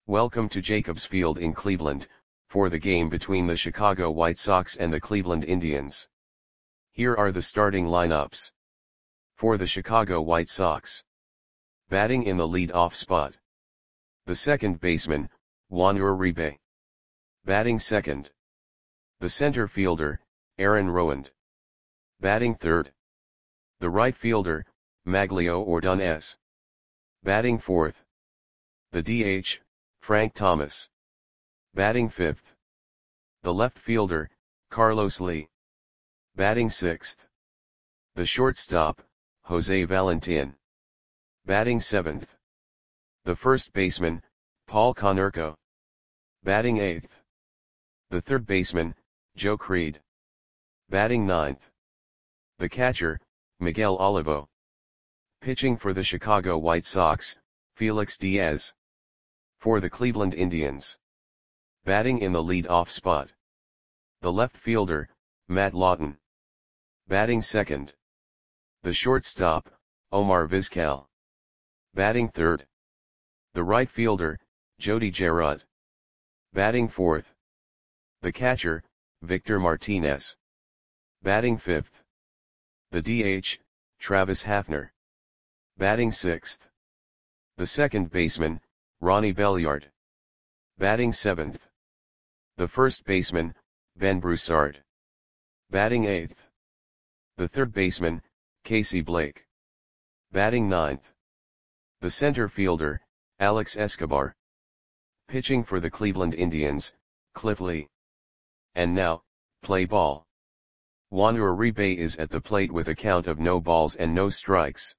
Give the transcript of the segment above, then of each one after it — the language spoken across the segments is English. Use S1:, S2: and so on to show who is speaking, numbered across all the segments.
S1: Welcome to Jacobs Field in Cleveland, for the game between the Chicago White Sox and the Cleveland Indians. Here are the starting lineups. For the Chicago White Sox. Batting in the lead-off spot. The second baseman, Juan Uribe. Batting second. The center fielder, Aaron Rowand. Batting third. The right fielder, Magglio Ordonez. Batting fourth. The DH, Frank Thomas. Batting fifth. The left fielder, Carlos Lee. Batting sixth. The shortstop, Jose Valentin. Batting seventh. The first baseman, Paul Konerko. Batting eighth. The third baseman, Joe Creed. Batting ninth. The catcher, Miguel Olivo. Pitching for the Chicago White Sox, Felix Diaz. For the Cleveland Indians. Batting in the lead-off spot. The left fielder, Matt Lawton. Batting second. The shortstop, Omar Vizquel. Batting third. The right fielder, Jody Gerard. Batting fourth. The catcher, Victor Martinez. Batting fifth. The DH, Travis Hafner. Batting sixth. The second baseman, Ronnie Belliard. Batting seventh. The first baseman, Ben Broussard. Batting eighth. The third baseman, Casey Blake. Batting ninth. The center fielder, Alex Escobar. Pitching for the Cleveland Indians, Cliff Lee. And now, play ball. Juan Uribe is at the plate with a count of no balls and no strikes.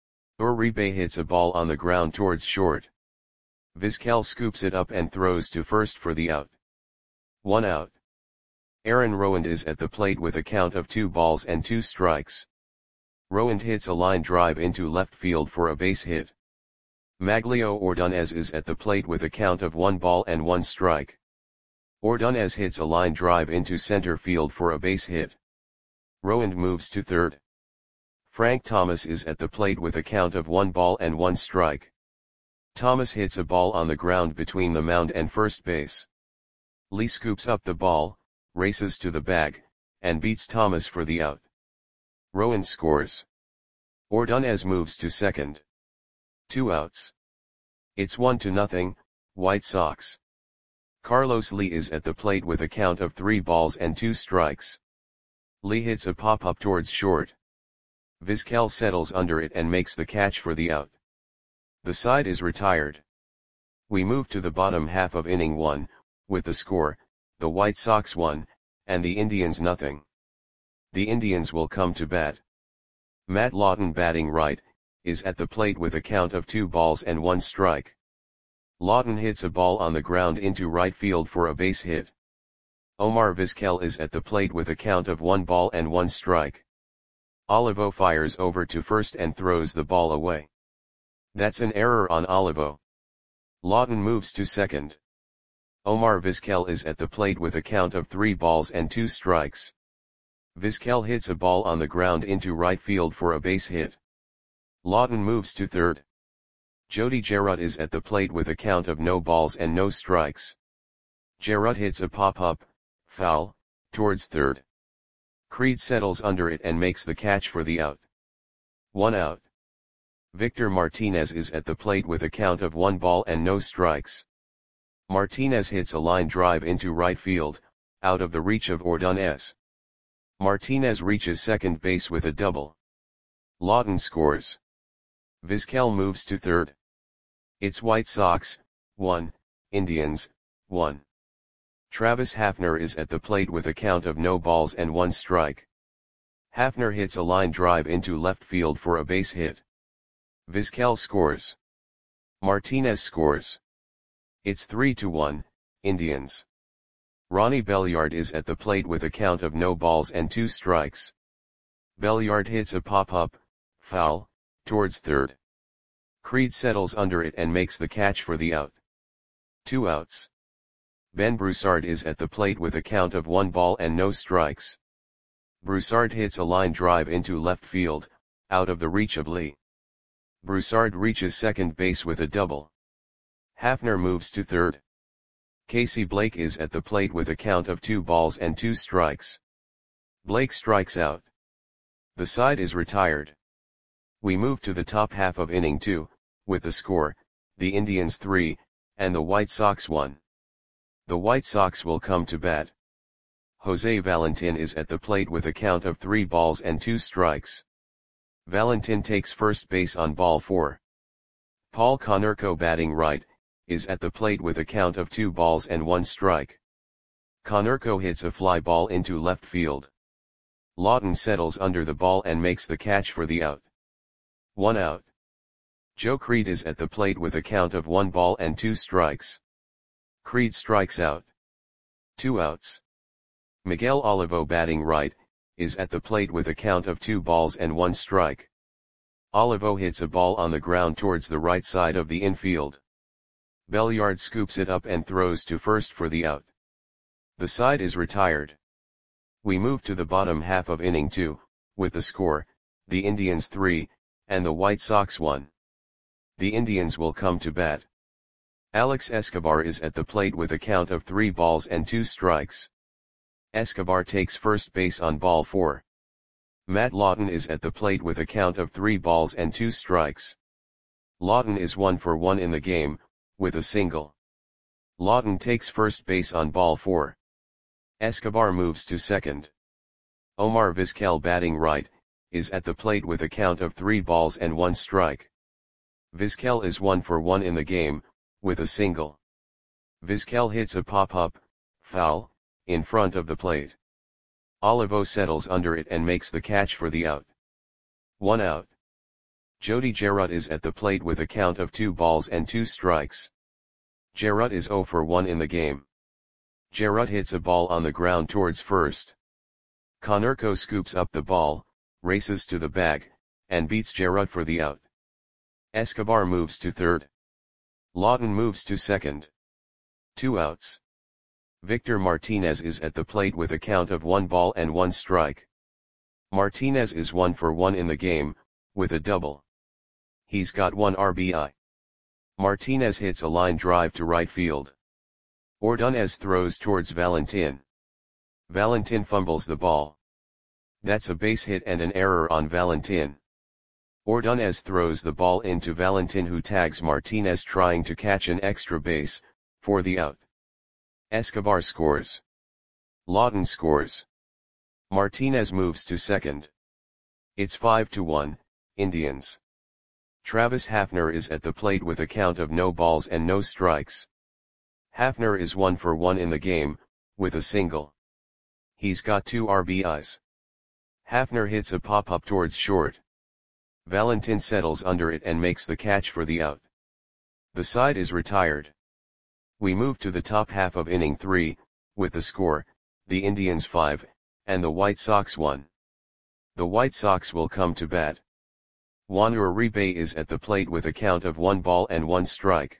S1: Uribe hits a ball on the ground towards short. Vizquel scoops it up and throws to first for the out. 1 out. Aaron Rowand is at the plate with a count of 2 balls and 2 strikes. Rowand hits a line drive into left field for a base hit. Magglio Ordonez is at the plate with a count of 1 ball and 1 strike. Ordonez hits a line drive into center field for a base hit. Rowand moves to third. Frank Thomas is at the plate with a count of 1 ball and 1 strike. Thomas hits a ball on the ground between the mound and first base. Lee scoops up the ball, races to the bag, and beats Thomas for the out. Rowand scores. Ordonez moves to second. 2 outs. It's 1-0, White Sox. Carlos Lee is at the plate with a count of 3 balls and 2 strikes. Lee hits a pop-up towards short. Vizquel settles under it and makes the catch for the out. The side is retired. We move to the bottom half of inning 1, with the score, the White Sox 1, and the Indians 0. The Indians will come to bat. Matt Lawton, batting right, is at the plate with a count of 2 balls and 1 strike. Lawton hits a ball on the ground into right field for a base hit. Omar Vizquel is at the plate with a count of 1 ball and 1 strike. Olivo fires over to first and throws the ball away. That's an error on Olivo. Lawton moves to second. Omar Vizquel is at the plate with a count of 3 balls and 2 strikes. Vizquel hits a ball on the ground into right field for a base hit. Lawton moves to third. Jody Gerard is at the plate with a count of no balls and no strikes. Gerard hits a pop-up, foul, towards third. Creed settles under it and makes the catch for the out. 1 out. Victor Martinez is at the plate with a count of 1 ball and no strikes. Martinez hits a line drive into right field, out of the reach of Ordonez. Martinez reaches second base with a double. Lawton scores. Vizquel moves to third. It's White Sox 1, Indians 1. Travis Hafner is at the plate with a count of no balls and 1 strike. Hafner hits a line drive into left field for a base hit. Vizquel scores. Martinez scores. It's 3-1, Indians. Ronnie Belliard is at the plate with a count of no balls and 2 strikes. Belliard hits a pop-up, foul, towards third. Creed settles under it and makes the catch for the out. 2 outs. Ben Broussard is at the plate with a count of 1 ball and no strikes. Broussard hits a line drive into left field, out of the reach of Lee. Broussard reaches second base with a double. Hafner moves to third. Casey Blake is at the plate with a count of 2 balls and 2 strikes. Blake strikes out. The side is retired. We move to the top half of inning 2, with the score, the Indians 3, and the White Sox 1. The White Sox will come to bat. Jose Valentin is at the plate with a count of 3 balls and 2 strikes. Valentin takes first base on ball 4. Paul Konerko, batting right, is at the plate with a count of 2 balls and 1 strike. Konerko hits a fly ball into left field. Lawton settles under the ball and makes the catch for the out. 1 out. Joe Creed is at the plate with a count of 1 ball and 2 strikes. Creed strikes out. 2 outs. Miguel Olivo, batting right, is at the plate with a count of 2 balls and 1 strike. Olivo hits a ball on the ground towards the right side of the infield. Belliard scoops it up and throws to first for the out. The side is retired. We move to the bottom half of inning 2, with the score, the Indians 3, and the White Sox 1. The Indians will come to bat. Alex Escobar is at the plate with a count of 3 balls and 2 strikes. Escobar takes first base on ball 4. Matt Lawton is at the plate with a count of 3 balls and 2 strikes. Lawton is 1 for 1 in the game, with a single. Lawton takes first base on ball 4. Escobar moves to second. Omar Vizquel, batting right, is at the plate with a count of 3 balls and 1 strike. Vizquel is 1 for 1 in the game, with a single. Vizquel hits a pop-up, foul, in front of the plate. Olivo settles under it and makes the catch for the out. 1 out. Jody Jarrett is at the plate with a count of 2 balls and 2 strikes. Jarrett is 0 for 1 in the game. Jarrett hits a ball on the ground towards first. Konerko scoops up the ball, races to the bag, and beats Jarrett for the out. Escobar moves to third. Lawton moves to second. 2 outs. Victor Martinez is at the plate with a count of 1 ball and 1 strike. Martinez is 1 for 1 in the game, with a double. He's got 1 RBI. Martinez hits a line drive to right field. Ordonez throws towards Valentin. Valentin fumbles the ball. That's a base hit and an error on Valentin. Ordonez throws the ball into Valentin, who tags Martinez trying to catch an extra base, for the out. Escobar scores. Lawton scores. Martinez moves to second. It's 5-1, Indians. Travis Hafner is at the plate with a count of no balls and no strikes. Hafner is 1 for 1 in the game, with a single. He's got 2 RBIs. Hafner hits a pop-up towards short. Valentin settles under it and makes the catch for the out. The side is retired. We move to the top half of inning 3, with the score, the Indians 5, and the White Sox 1. The White Sox will come to bat. Juan Uribe is at the plate with a count of 1 ball and 1 strike.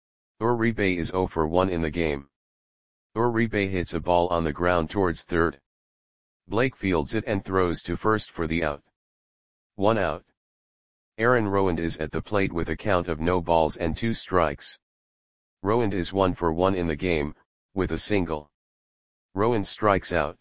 S1: Uribe is 0 for 1 in the game. Uribe hits a ball on the ground towards third. Blake fields it and throws to first for the out. 1 out. Aaron Rowand is at the plate with a count of no balls and 2 strikes. Rowand is 1 for 1 in the game, with a single. Rowand strikes out.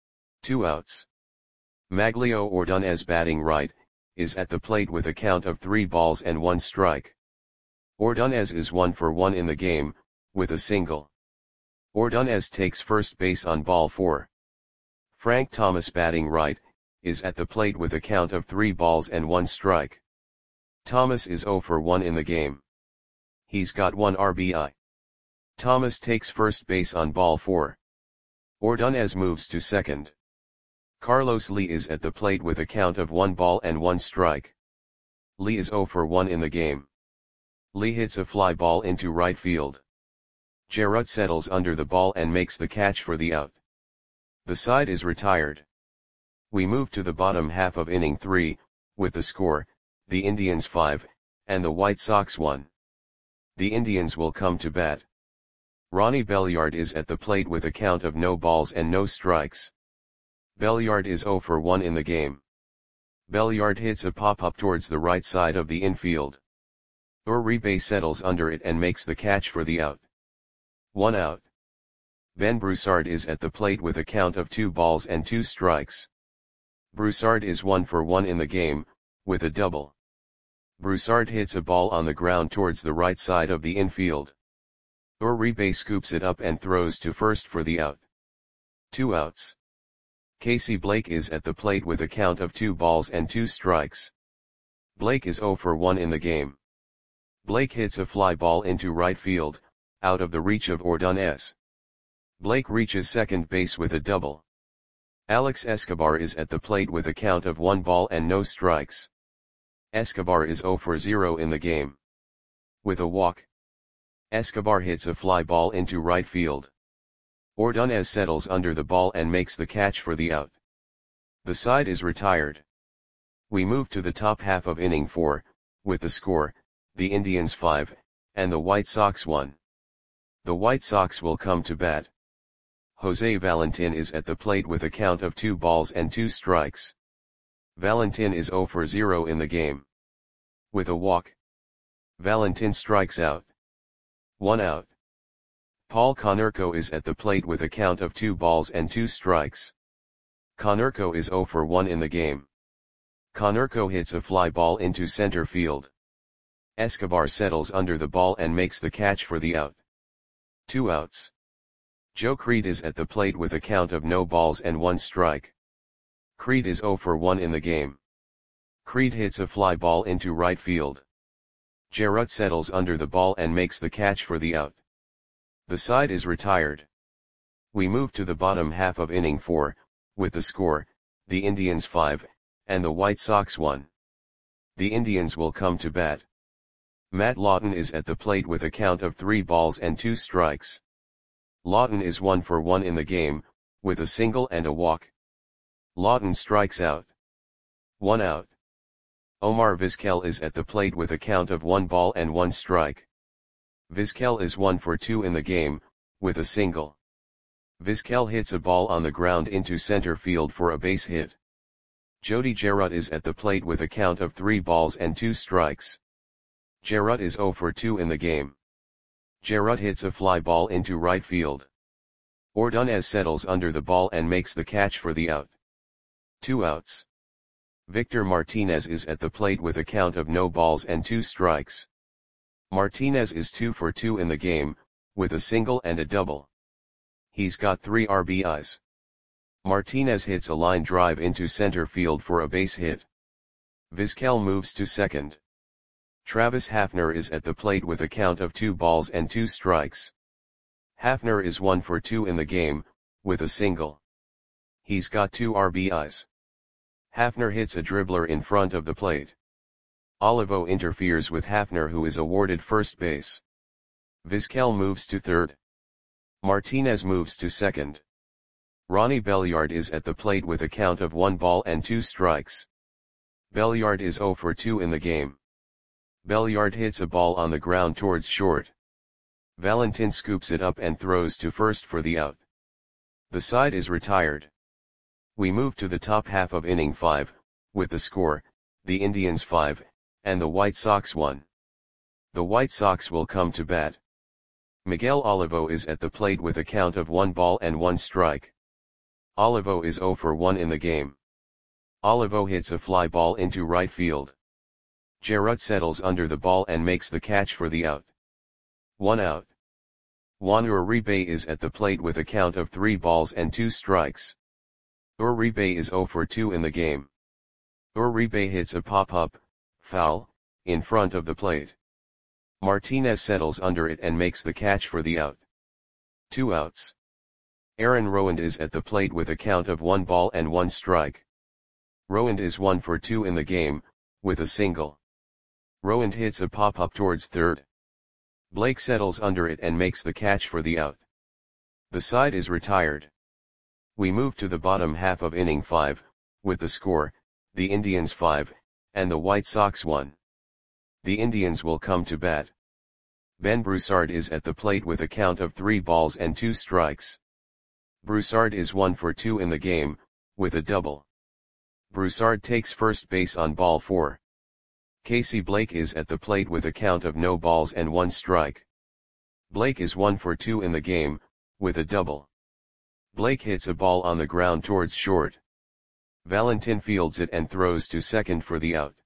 S1: 2 outs. Maglio Ordonez, batting right, is at the plate with a count of 3 balls and 1 strike. Ordonez is 1 for 1 in the game, with a single. Ordonez takes first base on ball 4. Frank Thomas, batting right, is at the plate with a count of 3 balls and 1 strike. Thomas is 0 for 1 in the game. He's got 1 RBI. Thomas takes first base on ball 4. Ordonez moves to second. Carlos Lee is at the plate with a count of 1 ball and 1 strike. Lee is 0 for 1 in the game. Lee hits a fly ball into right field. Jarrett settles under the ball and makes the catch for the out. The side is retired. We move to the bottom half of inning 3, with the score, the Indians 5, and the White Sox 1. The Indians will come to bat. Ronnie Belliard is at the plate with a count of no balls and no strikes. Belliard is 0 for 1 in the game. Belliard hits a pop-up towards the right side of the infield. Uribe settles under it and makes the catch for the out. 1 out. Ben Broussard is at the plate with a count of 2 balls and 2 strikes. Broussard is 1 for 1 in the game, with a double. Broussard hits a ball on the ground towards the right side of the infield. Uribe scoops it up and throws to first for the out. 2 outs. Casey Blake is at the plate with a count of 2 balls and 2 strikes. Blake is 0 for 1 in the game. Blake hits a fly ball into right field, out of the reach of Ordonez. Blake reaches second base with a double. Alex Escobar is at the plate with a count of 1 ball and no strikes. Escobar is 0 for 0 in the game. With a walk, Escobar hits a fly ball into right field. Ordonez settles under the ball and makes the catch for the out. The side is retired. We move to the top half of inning 4, with the score, the Indians 5, and the White Sox 1. The White Sox will come to bat. Jose Valentin is at the plate with a count of 2 balls and 2 strikes. Valentin is 0 for 0 in the game. With a walk, Valentin strikes out. 1 out. Paul Konerko is at the plate with a count of 2 balls and 2 strikes. Konerko is 0 for 1 in the game. Konerko hits a fly ball into center field. Escobar settles under the ball and makes the catch for the out. 2 outs. Joe Creed is at the plate with a count of no balls and 1 strike. Creed is 0 for 1 in the game. Creed hits a fly ball into right field. Jarrett settles under the ball and makes the catch for the out. The side is retired. We move to the bottom half of inning 4, with the score, the Indians 5, and the White Sox 1. The Indians will come to bat. Matt Lawton is at the plate with a count of 3 balls and 2 strikes. Lawton is 1 for 1 in the game, with a single and a walk. Lawton strikes out. 1 out. Omar Vizquel is at the plate with a count of 1 ball and 1 strike. Vizquel is 1 for 2 in the game, with a single. Vizquel hits a ball on the ground into center field for a base hit. Jody Jarrett is at the plate with a count of 3 balls and 2 strikes. Jarrett is 0 for 2 in the game. Jarrett hits a fly ball into right field. Ordonez settles under the ball and makes the catch for the out. 2 outs. Victor Martinez is at the plate with a count of no balls and 2 strikes. Martinez is 2 for 2 in the game, with a single and a double. He's got 3 RBIs. Martinez hits a line drive into center field for a base hit. Vizquel moves to second. Travis Hafner is at the plate with a count of 2 balls and 2 strikes. Hafner is 1 for 2 in the game, with a single. He's got 2 RBIs. Hafner hits a dribbler in front of the plate. Olivo interferes with Hafner, who is awarded first base. Vizquel moves to third. Martinez moves to second. Ronnie Belliard is at the plate with a count of 1 ball and 2 strikes. Belliard is 0 for 2 in the game. Belliard hits a ball on the ground towards short. Valentin scoops it up and throws to first for the out. The side is retired. We move to the top half of inning 5, with the score, the Indians 5, and the White Sox 1. The White Sox will come to bat. Miguel Olivo is at the plate with a count of 1 ball and 1 strike. Olivo is 0 for 1 in the game. Olivo hits a fly ball into right field. Jarrett settles under the ball and makes the catch for the out. 1 out. Juan Uribe is at the plate with a count of 3 balls and 2 strikes. Uribe is 0 for 2 in the game. Uribe hits a pop-up, foul, in front of the plate. Martinez settles under it and makes the catch for the out. 2 outs. Aaron Rowand is at the plate with a count of 1 ball and 1 strike. Rowand is 1 for 2 in the game, with a single. Rowand hits a pop-up towards third. Blake settles under it and makes the catch for the out. The side is retired. We move to the bottom half of inning 5, with the score, the Indians 5, and the White Sox 1. The Indians will come to bat. Ben Broussard is at the plate with a count of 3 balls and 2 strikes. Broussard is 1 for 2 in the game, with a double. Broussard takes first base on ball 4. Casey Blake is at the plate with a count of no balls and 1 strike. Blake is 1 for 2 in the game, with a double. Blake hits a ball on the ground towards short. Valentin fields it and throws to second for the out.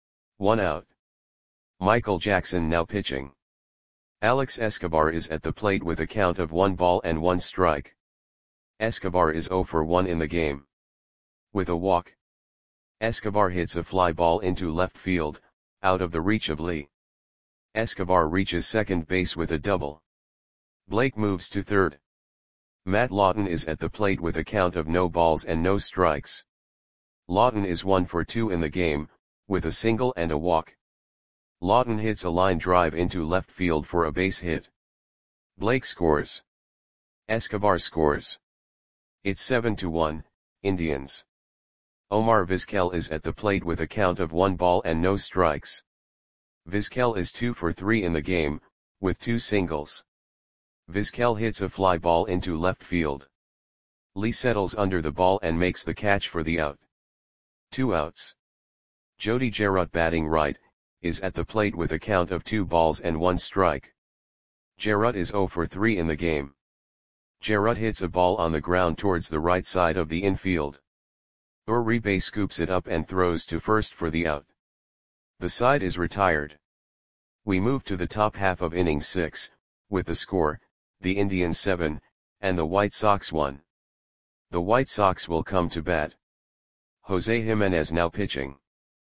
S1: 1 out. Michael Jackson now pitching. Alex Escobar is at the plate with a count of 1 ball and 1 strike. Escobar is 0 for 1 in the game. With a walk. Escobar hits a fly ball into left field, out of the reach of Lee. Escobar reaches second base with a double. Blake moves to third. Matt Lawton is at the plate with a count of no balls and no strikes. Lawton is 1 for 2 in the game, with a single and a walk. Lawton hits a line drive into left field for a base hit. Blake scores. Escobar scores. It's 7-1, Indians. Omar Vizquel is at the plate with a count of 1 ball and no strikes. Vizquel is 2 for 3 in the game, with 2 singles. Vizquel hits a fly ball into left field. Lee settles under the ball and makes the catch for the out. 2 outs. Jody Jarrett, batting right, is at the plate with a count of 2 balls and 1 strike. Jarrett is 0 for 3 in the game. Jarrett hits a ball on the ground towards the right side of the infield. Uribe scoops it up and throws to first for the out. The side is retired. We move to the top half of inning 6, with the score, the Indians 7, and the White Sox 1. The White Sox will come to bat. Jose Jimenez now pitching.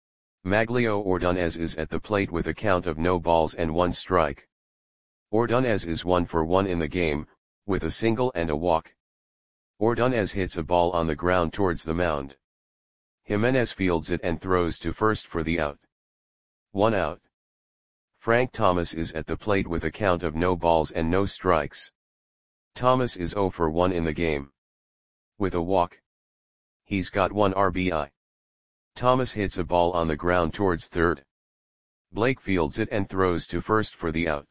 S1: Maglio Ordonez is at the plate with a count of no balls and 1 strike. Ordonez is 1 for 1 in the game, with a single and a walk. Ordonez hits a ball on the ground towards the mound. Jimenez fields it and throws to first for the out. 1 out. Frank Thomas is at the plate with a count of no balls and no strikes. Thomas is 0 for 1 in the game. With a walk. He's got 1 RBI. Thomas hits a ball on the ground towards third. Blake fields it and throws to first for the out.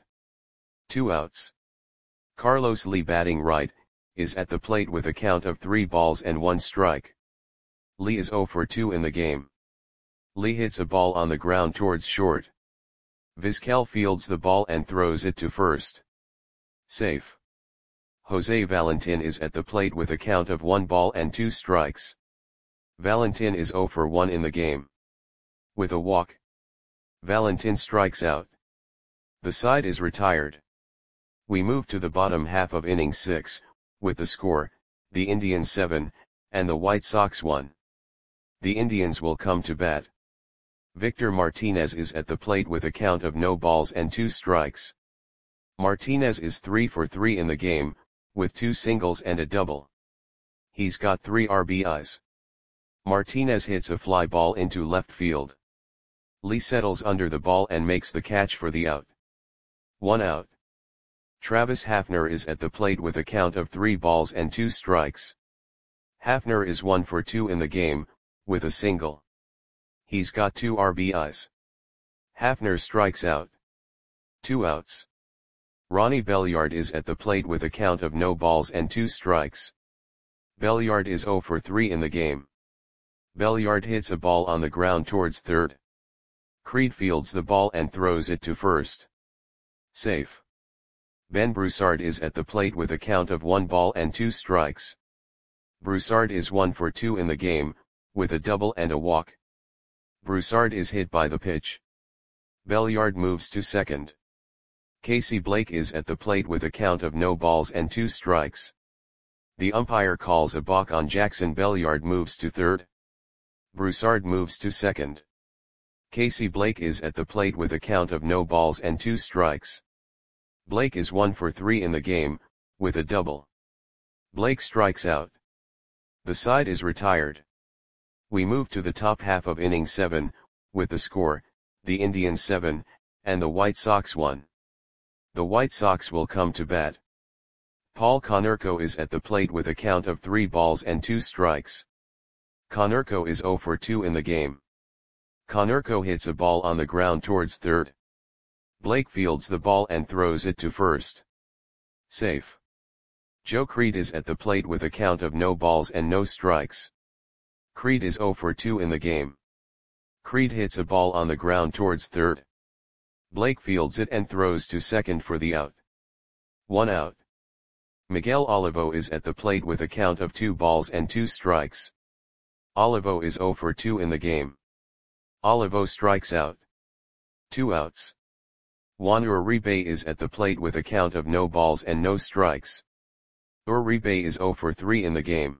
S1: 2 outs. Carlos Lee, batting right, is at the plate with a count of 3 balls and 1 strike. Lee is 0 for 2 in the game. Lee hits a ball on the ground towards short. Vizquel fields the ball and throws it to first. Safe. Jose Valentin is at the plate with a count of 1 ball and 2 strikes. Valentin is 0 for 1 in the game. With a walk. Valentin strikes out. The side is retired. We move to the bottom half of inning 6, with the score, the Indians 7, and the White Sox 1. The Indians will come to bat. Victor Martinez is at the plate with a count of no balls and 2 strikes. Martinez is 3 for 3 in the game, with 2 singles and a double. He's got 3 RBIs. Martinez hits a fly ball into left field. Lee settles under the ball and makes the catch for the out. 1 out. Travis Hafner is at the plate with a count of 3 balls and 2 strikes. Hafner is 1 for 2 in the game, with a single. He's got 2 RBIs. Hafner strikes out. 2 outs. Ronnie Belliard is at the plate with a count of no balls and 2 strikes. Belliard is 0 for 3 in the game. Belliard hits a ball on the ground towards third. Creed fields the ball and throws it to first. Safe. Ben Broussard is at the plate with a count of 1 ball and 2 strikes. Broussard is 1 for 2 in the game, with a double and a walk. Broussard is hit by the pitch. Belliard moves to second. Casey Blake is at the plate with a count of no balls and 2 strikes. The umpire calls a balk on Jackson. Belliard moves to third. Broussard moves to second. Casey Blake is at the plate with a count of no balls and 2 strikes. Blake is 1 for 3 in the game, with a double. Blake strikes out. The side is retired. We move to the top half of inning 7, with the score, the Indians 7, and the White Sox 1. The White Sox will come to bat. Paul Konerko is at the plate with a count of 3 balls and 2 strikes. Konerko is 0 for 2 in the game. Konerko hits a ball on the ground towards third. Blake fields the ball and throws it to first. Safe. Joe Creed is at the plate with a count of no balls and no strikes. Creed is 0 for 2 in the game. Creed hits a ball on the ground towards third. Blake fields it and throws to second for the out. 1 out. Miguel Olivo is at the plate with a count of 2 balls and 2 strikes. Olivo is 0 for 2 in the game. Olivo strikes out. 2 outs. Juan Uribe is at the plate with a count of no balls and no strikes. Uribe is 0 for 3 in the game.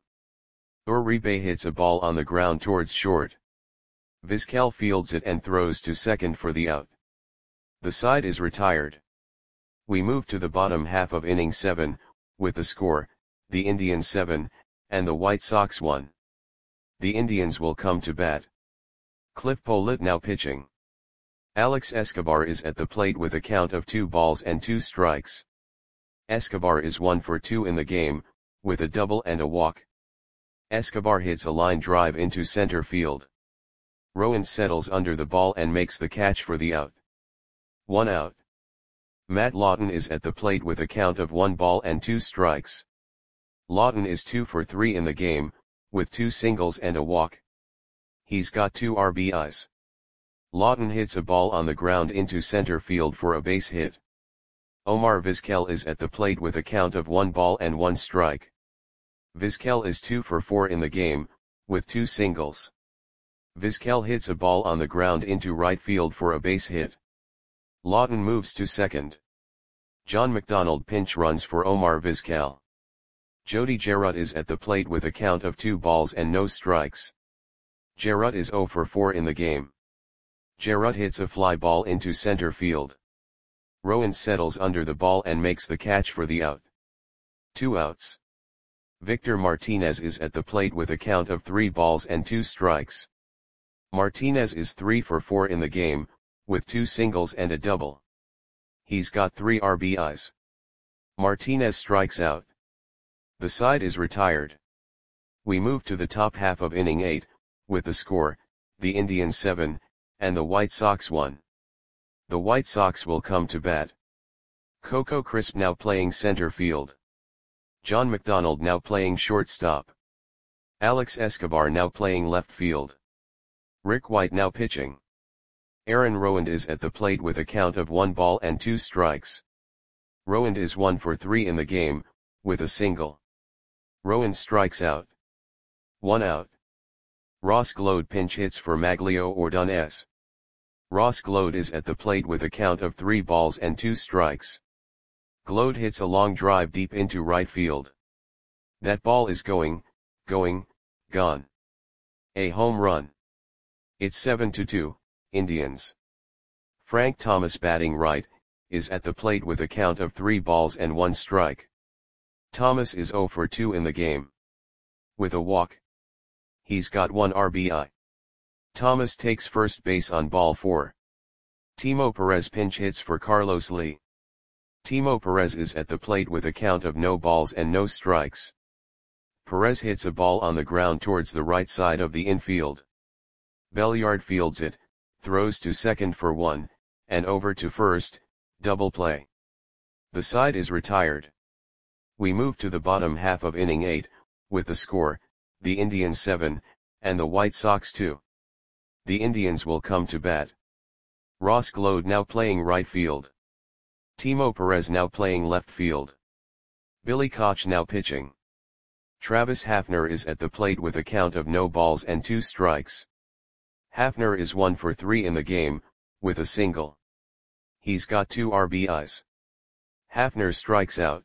S1: Uribe hits a ball on the ground towards short. Vizquel fields it and throws to second for the out. The side is retired. We move to the bottom half of inning 7, with the score, the Indians 7, and the White Sox 1. The Indians will come to bat. Cliff Pollitt now pitching. Alex Escobar is at the plate with a count of 2 balls and 2 strikes. Escobar is 1 for 2 in the game, with a double and a walk. Escobar hits a line drive into center field. Rowan settles under the ball and makes the catch for the out. 1 out. Matt Lawton is at the plate with a count of 1 ball and 2 strikes. Lawton is 2 for 3 in the game, with 2 singles and a walk. He's got 2 RBIs. Lawton hits a ball on the ground into center field for a base hit. Omar Vizquel is at the plate with a count of 1 ball and 1 strike. Vizquel is 2 for 4 in the game, with 2 singles. Vizquel hits a ball on the ground into right field for a base hit. Lawton moves to second. John McDonald pinch runs for Omar Vizquel. Jody Jarrett is at the plate with a count of 2 balls and no strikes. Jarrett is 0 for 4 in the game. Jarrett hits a fly ball into center field. Rowan settles under the ball and makes the catch for the out. 2 outs. Victor Martinez is at the plate with a count of 3 balls and 2 strikes. Martinez is 3 for 4 in the game, with 2 singles and a double. He's got 3 RBIs. Martinez strikes out. The side is retired. We move to the top half of inning 8, with the score, the Indians 7, and the White Sox 1. The White Sox will come to bat. Coco Crisp now playing center field. John McDonald now playing shortstop. Alex Escobar now playing left field. Rick White now pitching. Aaron Rowand is at the plate with a count of 1 ball and 2 strikes. Rowand is 1 for 3 in the game, with a single. Rowand strikes out. 1 out. Ross Glode pinch hits for Maglio Ordonez. Ross Glode is at the plate with a count of 3 balls and 2 strikes. Glode hits a long drive deep into right field. That ball is gone. A home run. It's 7-2, Indians. Frank Thomas batting right, is at the plate with a count of 3 balls and 1 strike. Thomas is 0 for 2 in the game. With a walk. He's got 1 RBI. Thomas takes first base on ball 4. Timo Perez pinch hits for Carlos Lee. Timo Perez is at the plate with a count of no balls and no strikes. Perez hits a ball on the ground towards the right side of the infield. Belliard fields it, throws to second for 1, and over to first, double play. The side is retired. We move to the bottom half of inning 8, with the score, the Indians 7, and the White Sox 2. The Indians will come to bat. Ross Glode now playing right field. Timo Perez now playing left field. Billy Koch now pitching. Travis Hafner is at the plate with a count of no balls and 2 strikes. Hafner is 1 for 3 in the game, with a single. He's got 2 RBIs. Hafner strikes out.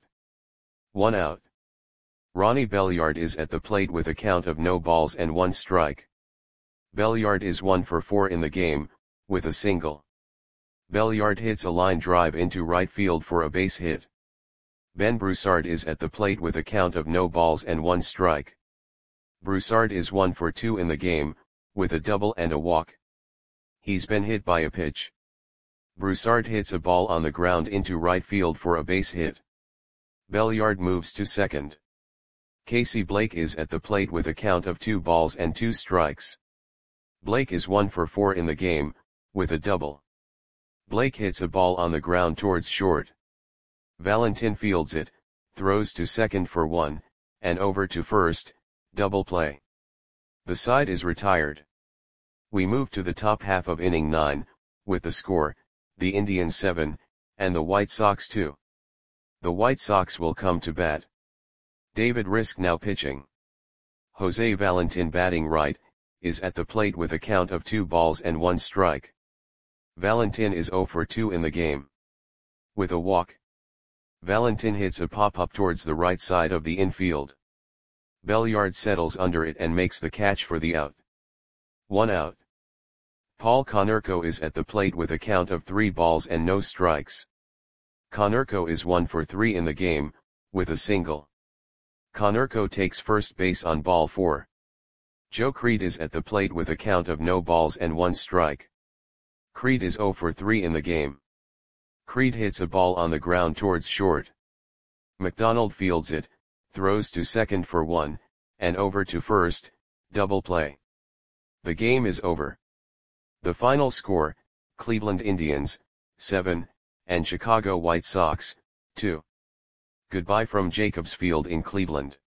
S1: 1 out. Ronnie Belliard is at the plate with a count of no balls and 1 strike. Belliard is 1 for 4 in the game, with a single. Belliard hits a line drive into right field for a base hit. Ben Broussard is at the plate with a count of no balls and 1 strike. Broussard is 1 for 2 in the game, with a double and a walk. He's been hit by a pitch. Broussard hits a ball on the ground into right field for a base hit. Belliard moves to second. Casey Blake is at the plate with a count of 2 balls and 2 strikes. Blake is 1 for 4 in the game, with a double. Blake hits a ball on the ground towards short. Valentin fields it, throws to second for 1, and over to first, double play. The side is retired. We move to the top half of inning 9, with the score, the Indians 7, and the White Sox 2. The White Sox will come to bat. David Risk now pitching. Jose Valentin batting right, is at the plate with a count of 2 balls and 1 strike. Valentin is 0 for 2 in the game. With a walk, Valentin hits a pop-up towards the right side of the infield. Belliard settles under it and makes the catch for the out. 1 out. Paul Konerko is at the plate with a count of 3 balls and no strikes. Konerko is 1 for 3 in the game, with a single. Konerko takes first base on ball 4. Joe Creed is at the plate with a count of no balls and 1 strike. Creed is 0 for 3 in the game. Creed hits a ball on the ground towards short. McDonald fields it, throws to second for 1, and over to first, double play. The game is over. The final score, Cleveland Indians, 7, and Chicago White Sox, 2. Goodbye from Jacobs Field in Cleveland.